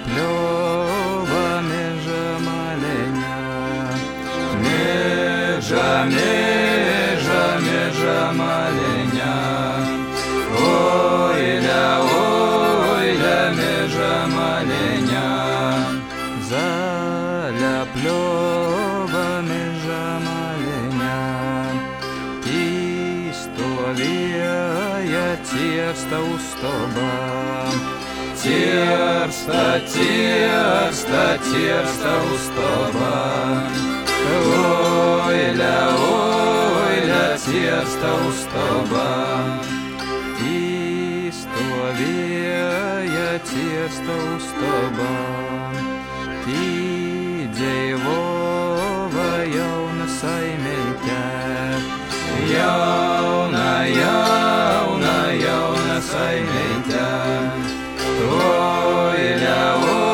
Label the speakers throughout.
Speaker 1: плёва межа малення. Межа малення. Ойля, межа малення. Заля плёва межа малення. Истовия тесто устоба. Тесто устоба. Ойля, тесто устоба. Истовия тесто устоба. Ти девова яуна саймейка. Яуна саймейка. Ойля,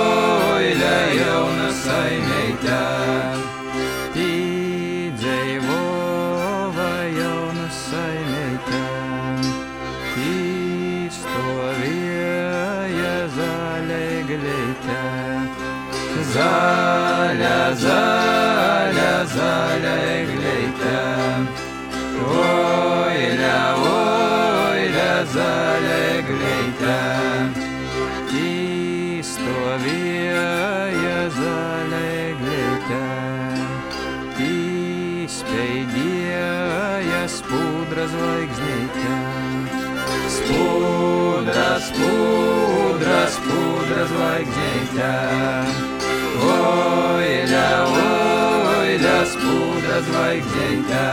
Speaker 1: яуна саймейка. Ти девова яуна саймейка. Истовия залеглейка. Заля глейка. Ойля, заля глейка. Истовия заля глейка. Испейдия спудра звайгзнейка. Спудра звайгзнейка. Ойля, спудра звайгзнейка.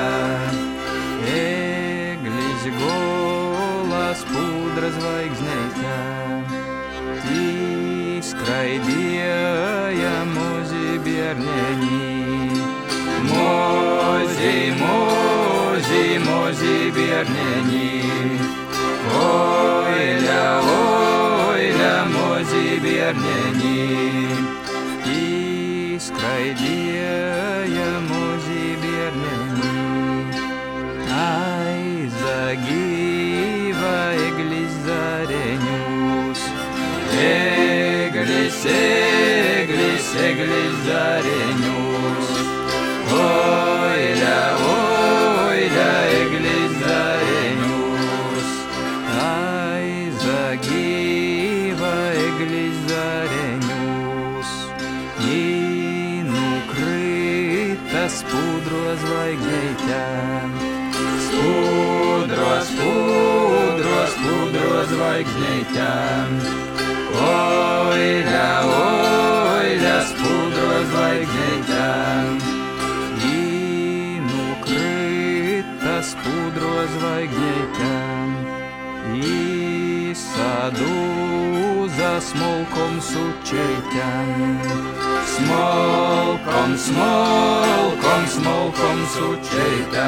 Speaker 1: Эглись голос пудра звайгзнейка. Ти скрайдия мози бернени. Мози бернени. Ойля, мози бернени. Скрайдия мози бернени. Ай, загива эглись заренюс. Эглись заренюс. Ойля, эглись заренюс. Ай, загива эглись заренюс. Спудро звайгнейка. Спудро звайгнейка. Ойля, спудро звайгнейка. Укрита спудро звайгнейка. И саду за смолком сучейка. Смолком сучейка.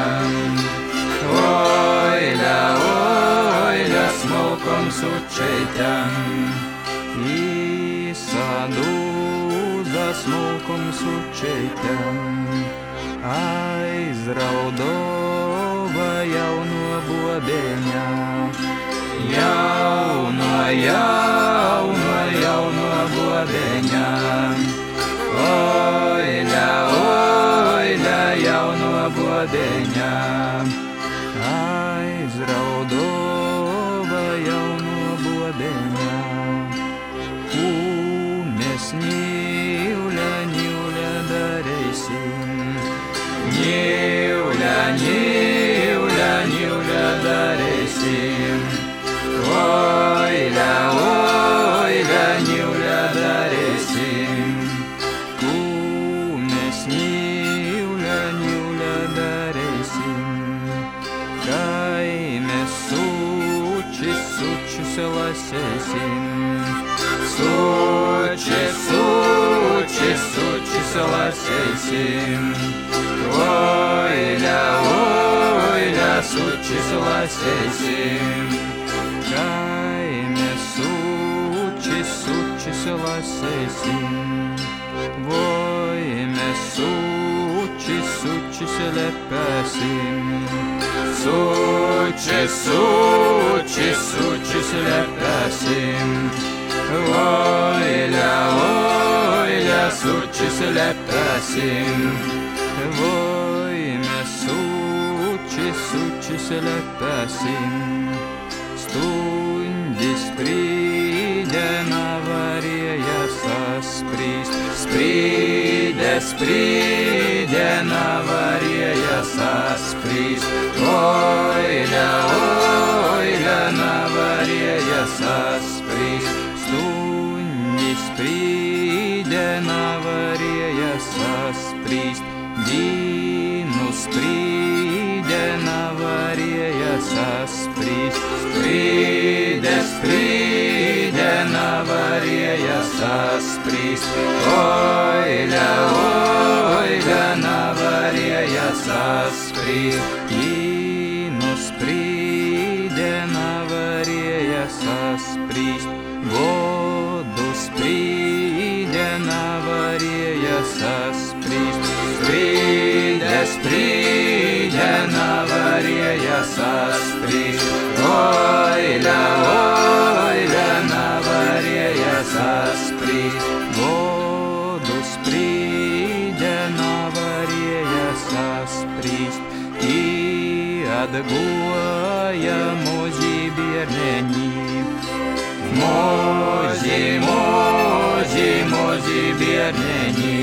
Speaker 1: Ойля, смолком сучейка. И саду за смолком сучейка. Ай, зраудова яуна буабеня. Яуна буабеня. Ойля, яуна буабеня. Ай, зраудова яуна буабеня. Умеснивля, дарейси. Нивля, дарейси. Ойля, нивля, дарейси. Умеснивля, дарейси. Кайме сучи, селасесим. Сучи, селасесим. Ойля, сучи, селасесим. Кайме сучи, селасесим. Войме сучи, селепасим. Сучи, селепасим. Oiļa, sučis lepasim.
Speaker 2: Voi mes sučis lepasim. Stundis sprīdena varēja sasprīst.
Speaker 1: Sprīdena varēja sasprīst. Oiļa, varēja sasprīst.
Speaker 2: Stundis sprīdena varēja sasprīst. Dīnu sprīdena varēja sasprīst.
Speaker 1: Sprīdena varēja sasprīst. Oiļa, varēja sasprīst.
Speaker 2: Dīnu sprīdena varēja sasprīst. Vodu sprīdena varēja sasprīst.
Speaker 1: Sprīdena varēja sasprīst. Oiļa, varēja sasprīst.
Speaker 2: Vodu sprīdena varēja sasprīst. Atgoja mozi bērneņi.
Speaker 1: Mozi bērneņi.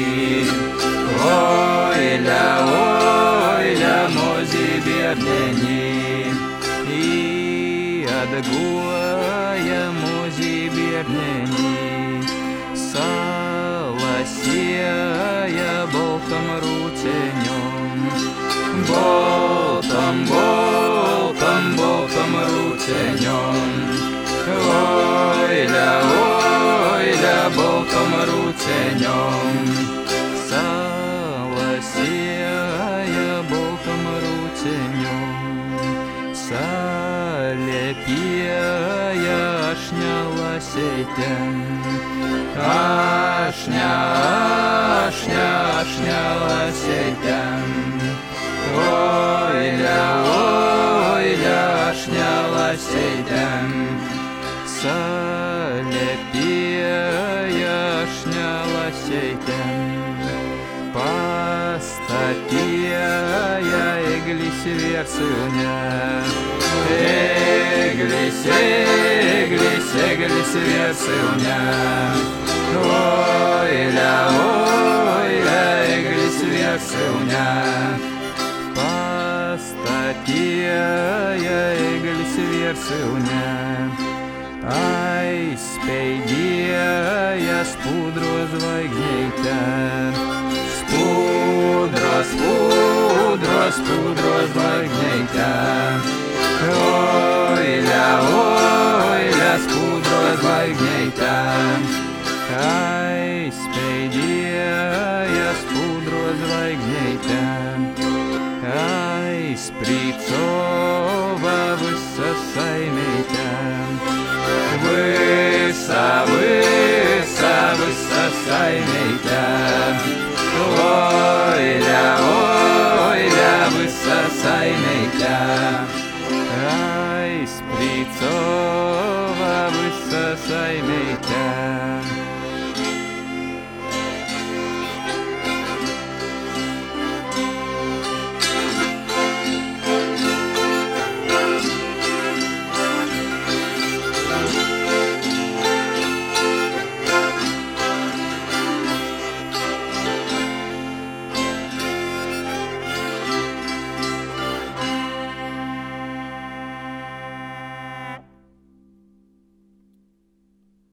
Speaker 1: Oiļa, mozi bērneņi.
Speaker 2: Atgoja mozi bērneņi. Salasēja baltam rūceņom.
Speaker 1: Baltam rūceņom. Oiļa, baltam rūceņom.
Speaker 2: Salasēja baltam rūceņom. Salepēja ašņa lasētēm.
Speaker 1: Ašņa lasētēm. Oiļa, ašņa lasētēm.
Speaker 2: Salepēja ašņa lasētēm. Pastatēja eglis viersilņā.
Speaker 1: Eglis viersilņā. Oiļa, eglis viersilņā.
Speaker 2: Pastatēja eglis viersilņā. Aizspēdēja spūdro zvaigznētēm.
Speaker 1: Spūdro zvaigznētēm. Oiļa, spūdro zvaigznētēm.
Speaker 2: Aizspēdēja spūdro zvaigznētēm. Aizprīcova visa saimētēm.
Speaker 1: Visa saimētēm. Oiļa, visa saimētēm.
Speaker 2: Aizprīcova visa saimētēm.